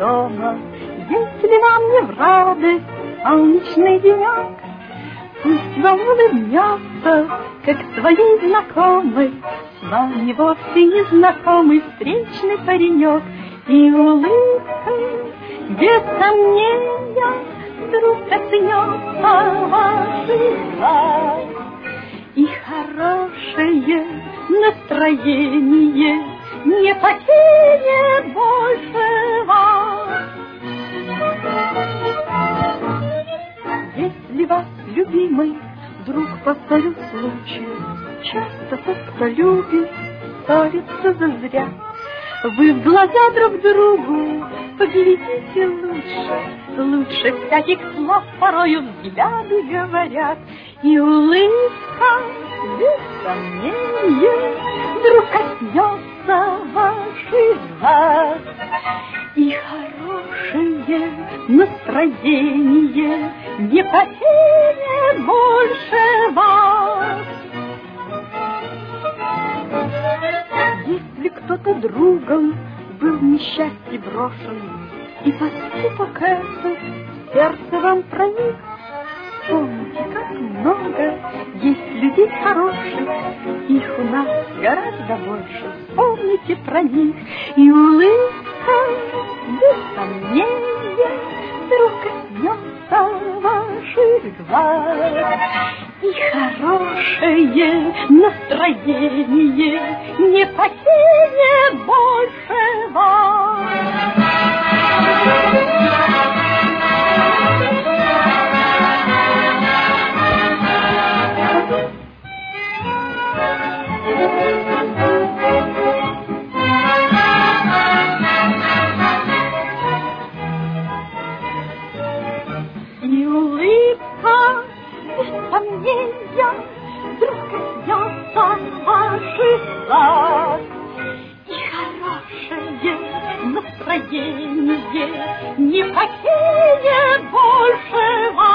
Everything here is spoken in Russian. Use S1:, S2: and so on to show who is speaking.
S1: дома. Если вам не в радость солнечный денек, пусть вам улыбнется, как своей знакомой, с вами вовсе незнакомый встречный паренек. И улыбкой, без сомнения, вдруг коснется ваших глаз. И хорошее настроение не покинет больше вас. Если вас, любимый, вдруг поссорил случай, часто тот, кто любит, ссорится зазря. Вы в глаза друг другу поглядите лучше всяких слов порою взгляды говорят. И улыбка, без сомнения, вдруг коснется ваших глаз. И хорошее настроение не покинет больше вас. Если кто-то другом был в несчастье брошен, и поступок этот в сердце вам проник, помните, как много есть людей хороших, их у нас гораздо больше, вспомните про них. И улыбка, без сомнения, вдруг коснется ваших глаз. И хорошее настроение не покинет больше вас. И улыбка, без сомнения, вдруг коснется ваших глаз. И хорошее настроение не покинет больше вас.